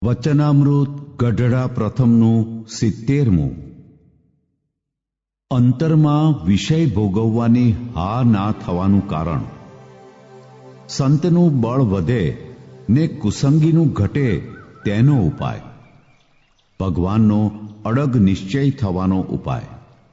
વચનામૃત ગઢડા પ્રથમનું 70મું. અંતરમાં વિષય ભોગવવાની હા ના થવાનું કારણ. સંતનું બળ વધે ને કુસંગીનું ઘટે તેનો ઉપાય. ભગવાનનો અડગ નિશ્ચય થવાનો ઉપાય.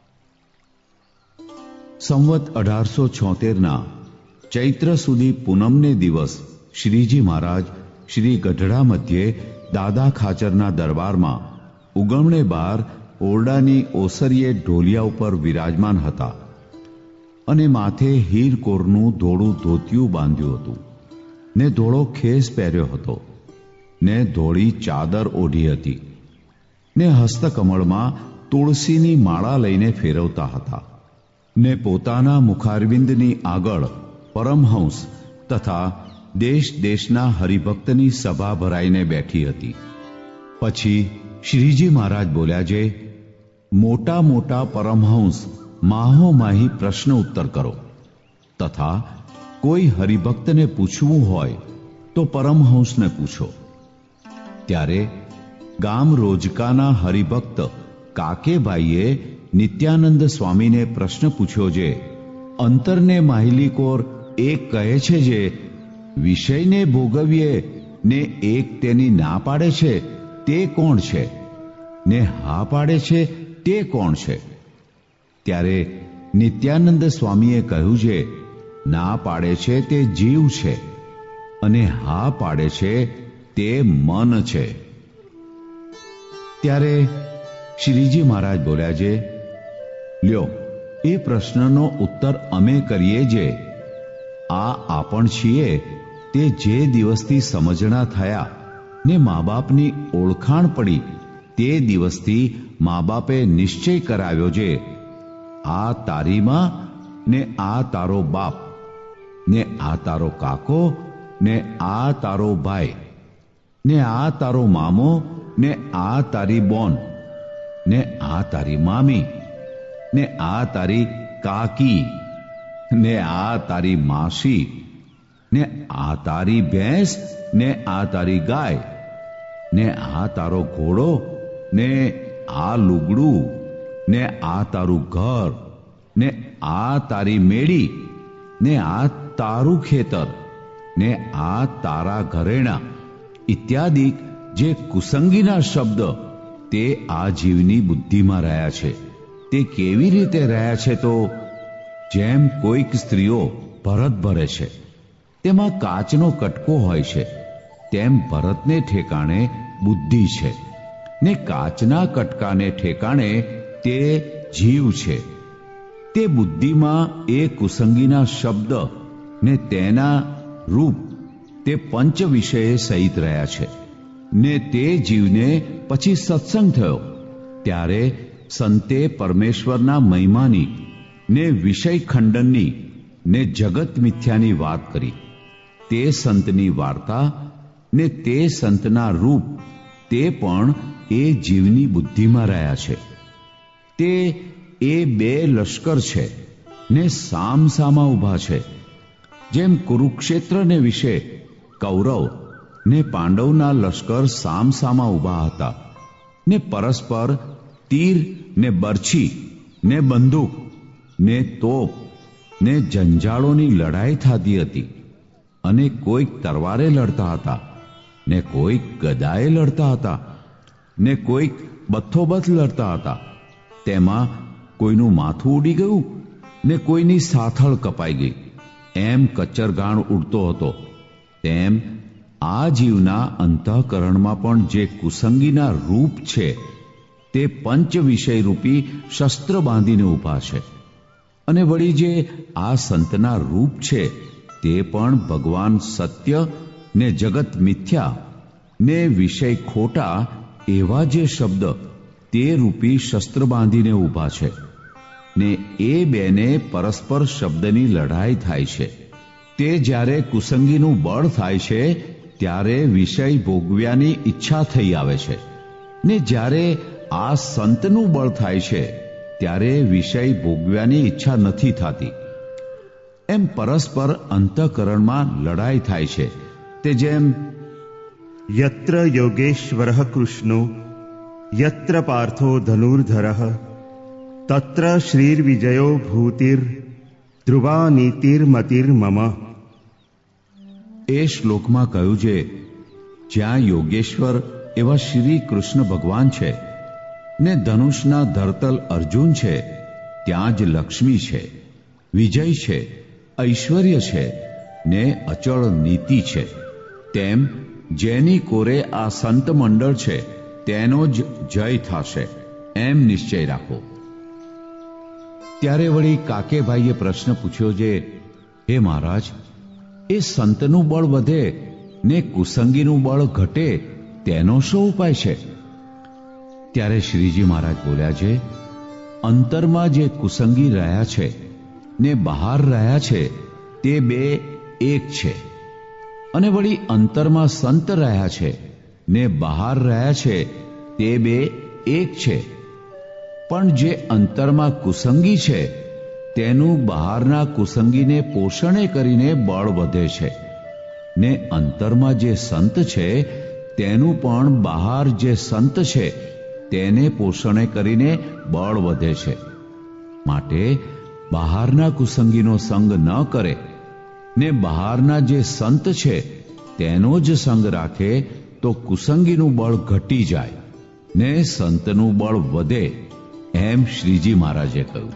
સંવત 1876ના ચૈત્ર સુધી પૂનમને દિવસ શ્રીજી મહારાજ શ્રી ગઢડા મધ્યે દાદા ખાચરના દરબારમાં ઉગમણે બહાર ઓરડાની ઓસરીએ ઢોલિયા ઉપર વિરાજમાન હતા અને માથે હીરકોરનું ધોળું ધોતિયું બાંધ્યું હતું ને ધોળો ખેસ પહેર્યો હતો ને ધોળી ચાદર ઓઢી હતી ને હસ્તકમળમાં તુલસીની માળા લઈને ફેરવતા હતા ને પોતાના મુખારવિંદની આગળ પરમહંસ તથા દેશ દેશના હરિભક્તની સભા ભરાઈને બેઠી હતી. પછી શ્રીજી મહારાજ બોલ્યા છે, મોટા મોટા પરમહંસ માહોમાહી પ્રશ્ન ઉત્તર કરો તથા કોઈ હરિભક્તને પૂછવું હોય તો પરમહંસને પૂછો. ત્યારે ગામ રોજકાના હરિભક્ત કાકેભાઈએ નિત્યાનંદ સ્વામીને પ્રશ્ન પૂછ્યો છે, અંતરને માહિલીકોર એક કહે છે જે વિષયને ભોગવીએ ને એક તેની ના પાડે છે તે કોણ છે ને હા પાડે છે તે કોણ છે? ત્યારે નિત્યાનંદ સ્વામીએ કહ્યું છે, ના પાડે છે તે જીવ છે અને હા પાડે છે તે મન છે. ત્યારે શ્રીજી મહારાજ બોલ્યા છે, લ્યો એ પ્રશ્નનો ઉત્તર અમે કરીએ જે આ આપણ છીએ તે જે દિવસથી સમજણા થયા ને મા બાપની ઓળખાણ પડી તે દિવસથી મા બાપે નિશ્ચય કરાવ્યો છે, આ તારી માં ને આ તારો બાપ ને આ તારો કાકો ને આ તારો ભાઈ ને આ તારો મામો ને આ તારી બોન ને આ તારી મામી ને આ તારી કાકી ને આ તારી માસી ને આ તારી ભેંસ ને આ તારી ગાય ને આ તારો ઘોડો ને આ લુગડું ને આ તારું ઘર ને આ તારી મેડી ને આ તારું ખેતર ને આ તારા ઘરેણા ઇત્યાદિ જે કુસંગીના શબ્દ તે આ જીવની બુદ્ધિમાં રહ્યા છે. તે કેવી રીતે રહ્યા છે? તો જેમ કોઈક સ્ત્રીઓ ભરત ભરે છે તેમાં કાચનો કટકો હોય છે તેમ ભરતને ઠેકાણે બુદ્ધિ છે ને કાચના કટકાને ઠેકાણે તે જીવ છે. તે બુદ્ધિમાં એ કુસંગીના શબ્દ ને તેના રૂપ તે પંચ વિષયે સહિત રહ્યા છે ને તે જીવને પછી સત્સંગ થયો ત્યારે સંતે પરમેશ્વરના મહિમાની ને વિષય ખંડનની ને જગત મિથ્યાની વાત કરી. તે સંતની વાર્તા ને તે સંતના રૂપ તે પણ એ જીવની બુદ્ધિમાં રહ્યા છે. તે એ બે લશ્કર છે ને સામસામા ઊભા છે. જેમ કુરુક્ષેત્રને વિશે કૌરવ ને પાંડવના લશ્કર સામસામા ઊભા હતા ને પરસ્પર તીર ને બરછી ને બંદૂક ને તોપ ને જંજાળોની લડાઈ થતી હતી અને કોઈક તરવારે લડતા હતા ને કોઈક ગદાએ લડતા હતા ને કોઈક બથોબથ લડતા હતા. તેમાં કોઈનું માથું ઉડી ગયું ને કોઈની સાથળ કપાઈ ગઈ. એમ કચ્ચરગાણ ઉડતો હતો તેમ આ જીવના અંતઃકરણમાં પણ જે કુસંગીના રૂપ છે તે પંચ વિષય રૂપી શસ્ત્ર બાંધીને ઊભા છે. અને વળી જે આ સંતના રૂપ છે તે પણ ભગવાન સત્ય ને જગત મિથ્યા ને વિષય ખોટા એવા જે શબ્દ તે રૂપી શસ્ત્ર બાંધીને ઊભા છે ને એ બેને પરસ્પર શબ્દની લડાઈ થાય છે. તે જ્યારે કુસંગીનું બળ થાય છે ત્યારે વિષય ભોગવ્યાની ઈચ્છા થઈ આવે છે ને જ્યારે આ સંતનું બળ થાય છે ત્યારે વિષય ભોગવ્યાની ઈચ્છા નથી થતી. એમ પરસ્પર અંતઃકરણમાં લડાઈ થાય છે. તે જેમ યત્ર યોગેશ્વરઃ કૃષ્ણો યત્ર પાર્થો ધનુર્ધરઃ તત્ર શ્રીર્વિજયો ભૂતિર ધ્રુવા નીતિર્મતિર્મમ. એ શ્લોકમાં કહ્યું છે, જ્યાં યોગેશ્વર એવા શ્રી કૃષ્ણ ભગવાન છે ને ધનુષના ધરતલ અર્જુન છે, ત્યાં જ લક્ષ્મી છે, વિજય છે, ઐશ્વર્ય છે ને અચળ નીતિ છે. તેમ જેની કોરે આ સંત મંડળ છે તેનો જ જય થશે, એમ નિશ્ચય રાખો. ત્યારે વળી કાકેભાઈએ પ્રશ્ન પૂછ્યો છે, હે મહારાજ, એ સંતનું બળ વધે ને કુસંગીનું બળ ઘટે તેનો શું ઉપાય છે? ત્યારે શ્રીજી મહારાજ બોલ્યા છે, અંતરમાં જે કુસંગી રહ્યા છે ને બહાર રહ્યા છે તે બે એક છે, અને વળી અંતરમાં સંત રહ્યા છે ને બહાર રહ્યા છે તે બે એક છે. પણ જે અંતરમાં કુસંગી છે તેનું બહારના કુસંગીને પોષણે કરીને બળ વધે છે, ને અંતરમાં જે સંત છે તેનું પણ બહાર જે સંત છે તેને પોષણે કરીને બળ વધે છે. માટે બહારના કુસંગીનો સંગ ન કરે ને બહારના જે સંત છે તેનો જ સંગ રાખે તો કુસંગીનું બળ ઘટી જાય ને સંતનું બળ વધે, એમ શ્રીજી મહારાજે કહ્યું.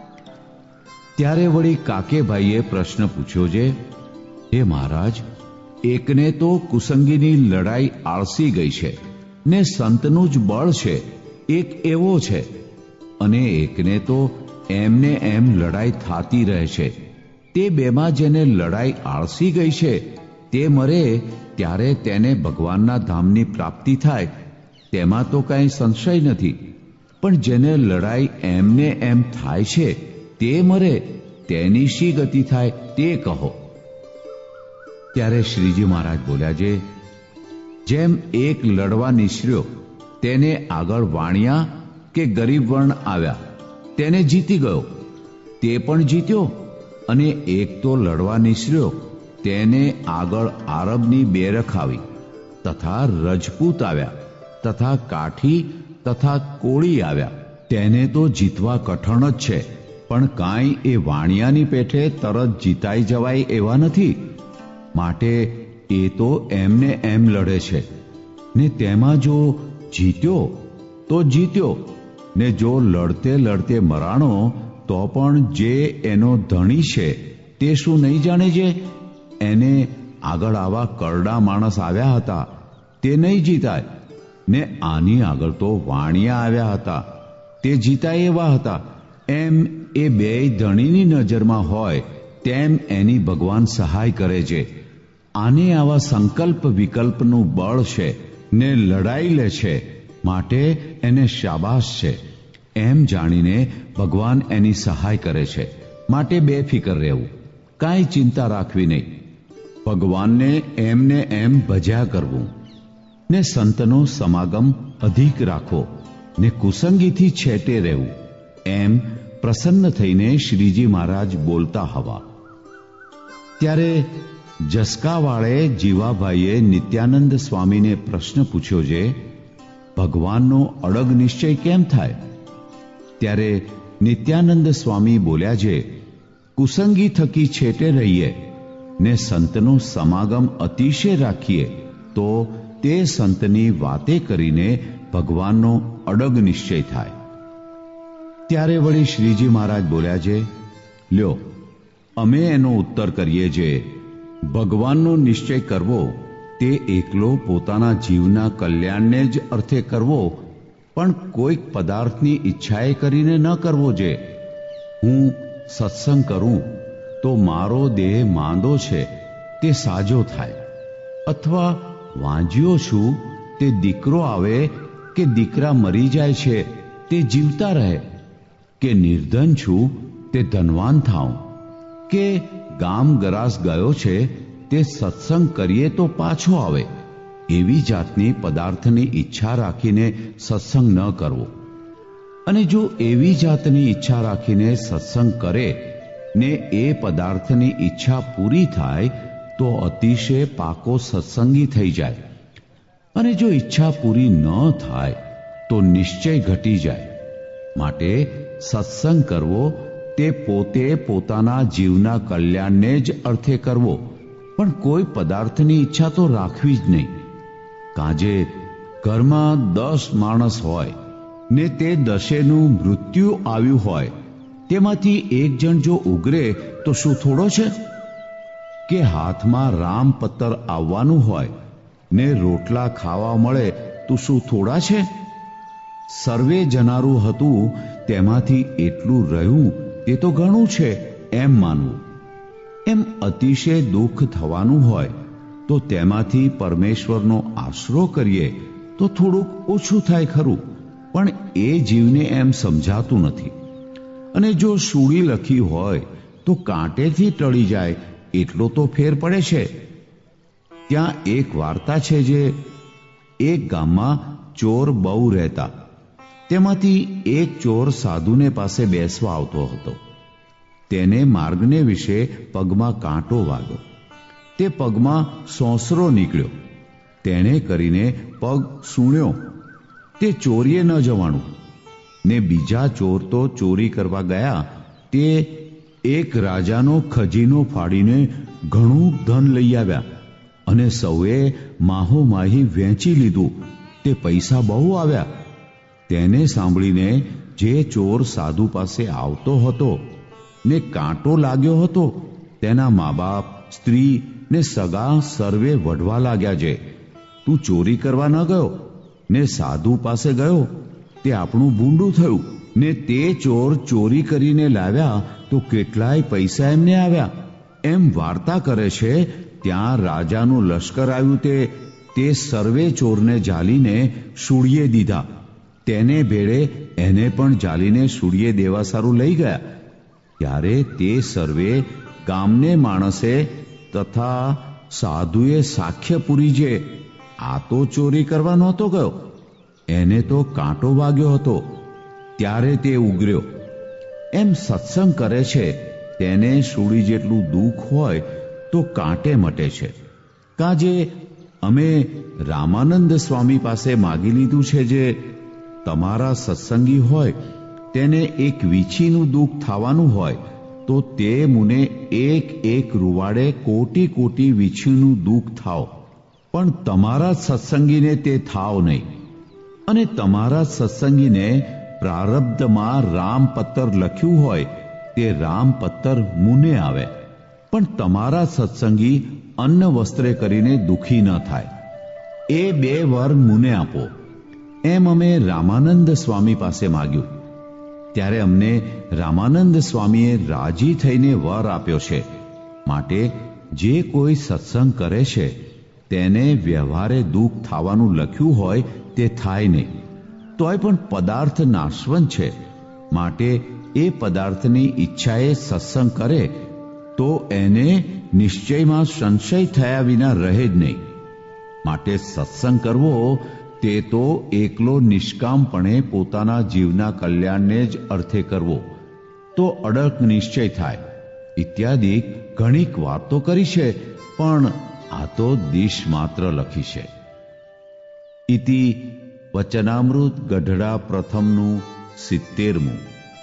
ત્યારે વળી કાકેભાઈએ પ્રશ્ન પૂછ્યો છે, હે મહારાજ, એકને તો કુસંગીની લડાઈ આળસી ગઈ છે ને સંતનું જ બળ છે એક એવો છે, અને એકને તો એમને એમ લડાઈ થાતી રહે છે. તે બેમાં જેને લડાઈ આળસી ગઈ છે તે મરે ત્યારે તેને ભગવાનના ધામની પ્રાપ્તિ થાય તેમાં તો કાંઈ સંશય નથી. પણ જેને લડાઈ એમને એમ થાય છે તે મરે તેની શી ગતિ થાય તે કહો. ત્યારે શ્રીજી મહારાજ બોલ્યા છે, જેમ એક લડવા નિસર્યો તેને આગળ વાણિયા કે ગરીબ વર્ણ આવ્યા, તેને જીતી ગયો, તે પણ જીત્યો. અને એક તો લડવા નિસર્યો તેને આગળ આરબની બેરખ આવી, તથા રજપૂત આવ્યા, તથા કાઠી તથા કોળી આવ્યા, તેને તો જીતવા કઠણ જ છે, પણ કાંઈ એ વાણિયાની પેઠે તરત જીતાઈ જવાય એવા નથી. માટે એ તો એમને એમ લડે છે, ને તેમાં જો જીત્યો તો જીત્યો, ને જો લડતે લડતે મરાણો તો પણ જે એનો ધણી છે તે શું નહીં જાણે છે? એને આગળ આવા કરડા માણસ આવ્યા હતા તે નહીં જીતાય, ને આની આગળ તો વાણિયા આવ્યા હતા તે જીતાય એવા હતા. એમ એ બેય ધણીની નજરમાં હોય તેમ એની ભગવાન સહાય કરે છે. આને આવા સંકલ્પ વિકલ્પનું બળ છે ને લડાઈ લે છે, માટે એને શાબાશ છે એમ જાણીને ભગવાન એની સહાય કરે છે. માટે બેફિકર રહેવું, કાંઈ ચિંતા રાખવી નહીં. ભગવાનને એમને એમ ભજ્યા કરવું, ને સંતનો સમાગમ અધિક રાખવો, ને કુસંગીથી છેટે રહેવું, એમ પ્રસન્ન થઈને શ્રીજી મહારાજ બોલતા હવા. ત્યારે જસકાવાળે જીવાભાઈએ નિત્યાનંદ સ્વામીને પ્રશ્ન પૂછ્યો છે, ભગવાનનો અડગ નિશ્ચય કેમ થાય? ત્યારે નિત્યાનંદ સ્વામી બોલ્યા છે, કુસંગી થકી છેટે રહીએ ને સંતનો સમાગમ અતિશય રાખીએ તો તે સંતની વાતે કરીને ભગવાનનો અડગ નિશ્ચય થાય. ત્યારે વળી શ્રીજી મહારાજ બોલ્યા છે, લ્યો અમે એનો ઉત્તર કરીએ છીએ. ભગવાનનો નિશ્ચય કરવો તે એકલો પોતાના જીવના કલ્યાણને જ અર્થે કરવો, પણ કોઈક પદાર્થની ઈચ્છાએ કરીને ન કરવો છે. હું સત્સંગ કરું તો મારો દેહ માંદો છે તે સાજો થાય, અથવા વાંજ્યો છું તે દીકરો આવે કે દીકરા મરી જાય છે તે જીવતા રહે, કે નિર્ધન છું તે ધનવાન થાઉં, કે ગામ ગરાસ ગયો છે તે સત્સંગ કરીએ તો પાછો આવે, એવી જાતની પદાર્થની ઈચ્છા રાખીને સત્સંગ ન કરવો. અને જો એવી જાતની ઈચ્છા રાખીને સત્સંગ કરે ને એ પદાર્થની ઈચ્છા પૂરી થાય તો અતિશય પાકો સત્સંગી થઈ જાય, અને જો ઈચ્છા પૂરી ન થાય તો નિશ્ચય ઘટી જાય. માટે સત્સંગ કરવો તે પોતે પોતાના જીવના કલ્યાણને જ અર્થે કરવો, પણ કોઈ પદાર્થની ઈચ્છા તો રાખવી જ નહીં. કાજે ઘરમાં 10 માણસ હોય ને તે 10નું મૃત્યુ આવ્યું હોય, તેમાંથી એક જણ જો ઉગરે તો શું થોડો છે? કે હાથમાં રામપત્તર આવવાનું હોય ને રોટલા ખાવા મળે તો શું થોડા છે? સર્વે જનારું હતું તેમાંથી એટલું રહ્યું તે તો ઘણું છે એમ માનવું. એમ અતિશય દુઃખ થવાનું હોય તો તેમાંથી પરમેશ્વરનો આશરો કરીએ તો થોડુંક ઓછું થાય ખરું, પણ એ જીવને એમ સમજાતું નથી. અને જો સૂળી લખી હોય તો કાંટેથી ટળી જાય એટલો તો ફેર પડે છે. ત્યાં એક વાર્તા છે જે એક ગામમાં ચોર બહુ રહેતા. તેમાંથી એક ચોર સાધુને પાસે બેસવા આવતો હતો. તેને માર્ગને વિશે પગમાં કાંટો વાગ્યો. તે પગમાં સોંસરો નીકળ્યો. તેણે કરીને પગ સૂણ્યો. તે ચોરીએ ન જવાનું ને બીજા ચોર તો ચોરી કરવા ગયા તે એક રાજાનો ખજીનો ફાડીને ઘણું ધન લઈ આવ્યા અને સૌએ માહોમાહી વહેંચી લીધું. તે પૈસા બહુ આવ્યા. તેને સાંભળીને જે ચોર સાધુ પાસે આવતો હતો ને કાંટો લાગ્યો હતો, તેના મા બાપ, સ્ત્રી ને સગા સર્વે વઢવા લાગ્યા છે, તું ચોરી કરવા ન ગયો ને સાધુ પાસે ગયો, તે આપણું ભૂંડું થયું. ને તે ચોર ચોરી કરીને લાવ્યા તો કેટલાય પૈસા એમને આવ્યા. એમ વાર્તા કરે છે. ત્યાં રાજાનું લશ્કર આવ્યું તે સર્વે ચોરને જાલીને સૂળીએ દીધા. તેને ભેળે એને પણ જાલીને સૂળીએ દેવા સારું લઈ ગયા. ત્યારે તે સર્વે ગામને માણસે તથા સાધુએ સાક્ષ્ય પૂરી છે, આ તો ચોરી કરવા નહોતો ગયો, એને તો કાંટો વાગ્યો હતો, ત્યારે તે ઉગર્યો. એમ સત્સંગ કરે છે તેને સૂળી જેટલું દુઃખ હોય તો કાંટે મટે છે. કાજે અમે રામાનંદ સ્વામી પાસે માગી લીધું છે જે તમારા સત્સંગી હોય તેને એક વીછીનું દુઃખ થવાનું હોય તો તે મુને એક એક રૂવાડે કોટી કોટી વીછીનું દુઃખ થાવ, પણ તમારા સત્સંગીને તે થાવ નહીં. અને તમારા સત્સંગીને પ્રારબ્ધમાં રામપત્તર લખ્યું હોય તે રામપત્તર મુને આવે, પણ તમારા સત્સંગી અન્ન વસ્ત્રે કરીને દુઃખી ન થાય. એ 2 વર મુને આપો. એમ અમે રામાનંદ સ્વામી પાસે માગ્યું. ત્યારે અમને રામાનંદ સ્વામીએ રાજી થઈને વર આપ્યો છે. માટે જે કોઈ સત્સંગ કરે છે તેને વ્યવહારે દુઃખ થવાનું લખ્યું હોય તે થાય નહીં. તોય પણ પદાર્થ નાશવંત છે, માટે એ પદાર્થની ઈચ્છાએ સત્સંગ કરે તો એને નિશ્ચયમાં સંશય થયા વિના રહે જ નહીં. માટે સત્સંગ કરવો તે તો એકલો નિષ્કામપણે પોતાના જીવના કલ્યાણને જ અર્થે કરવો તો અડગ નિશ્ચય થાય. ઇત્યાદિ ઘણીક વાતો કરી છે, પણ આ તો દિશ માત્ર લખી છે. ઇતિ વચનામૃત ગઢડા પ્રથમનું 70મું.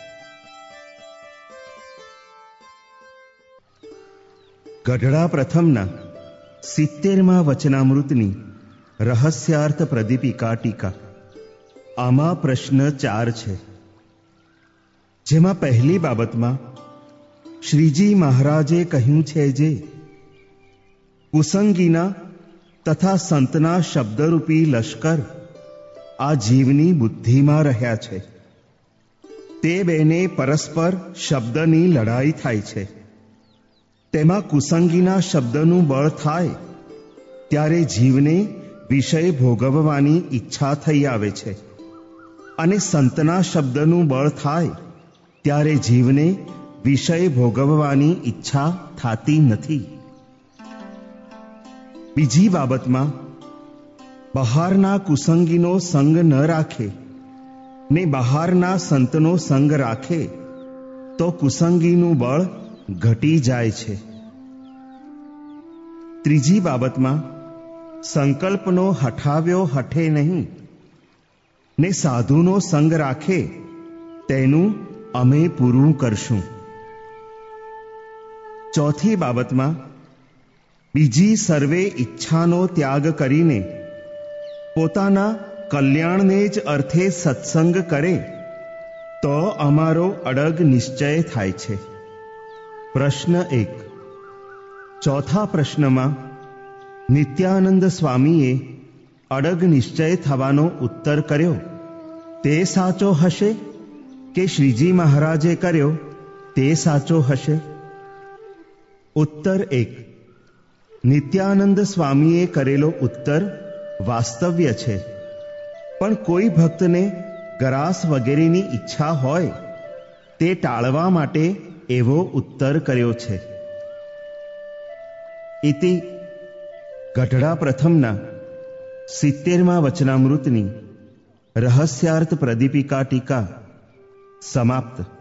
ગઢડા પ્રથમના 70મા વચનામૃતની રહસ્યાર્થ પ્રદીપિકા ટીકા. આમાં પ્રશ્ન 4 છે, જેમાં પહેલી બાબતમાં શ્રીજી મહારાજે કહ્યું છે જે કુસંગીના તથા સંતના શબ્દરૂપી લશ્કર આ જીવની બુદ્ધિમાં રહ્યા છે. તે બેને પરસ્પર શબ્દની લડાઈ થાય છે. તેમાં કુસંગીના શબ્દનું બળ થાય ત્યારે જીવને વિષય ભોગવવાની ઈચ્છા થઈ આવે છે, અને સંતના શબ્દનું બળ થાય ત્યારે જીવને વિષય ભોગવવાની ઈચ્છા થતી નથી. બીજી બાબતમાં બહારના કુસંગીનો સંગ ન રાખે ને બહારના સંતનો સંગ રાખે તો કુસંગીનું બળ ઘટી જાય છે. ત્રીજી બાબતમાં સંકલ્પનો હઠાવ્યો હઠે નહીં, ને સાધુનો સંગ રાખે તેનું અમે પૂરું કરશું. ચોથી બાબતમાં બીજી સર્વે ઈચ્છાનો ત્યાગ કરીને પોતાના કલ્યાણને જ અર્થે સત્સંગ કરે તો અમારો અડગ નિશ્ચય થાય છે. પ્રશ્ન 1. ચોથા પ્રશ્નમાં નિત્યાનંદ સ્વામીએ અડગ નિશ્ચય થવાનો ઉત્તર કર્યો તે સાચો હશે કે શ્રીજી મહારાજે કર્યો તે સાચો હશે? ઉત્તર 1. નિત્યાનંદ સ્વામીએ કરેલો ઉત્તર વાસ્તવ્ય છે, પણ કોઈ ભક્તને ગરાસ વગેરેની ઈચ્છા હોય તે ટાળવા માટે એવો ઉત્તર કર્યો છે. ઇતિ ગઢડા પ્રથમના 70મા વચનામૃતની રહસ્યાર્થ પ્રદીપિકા ટીકા સમાપ્ત.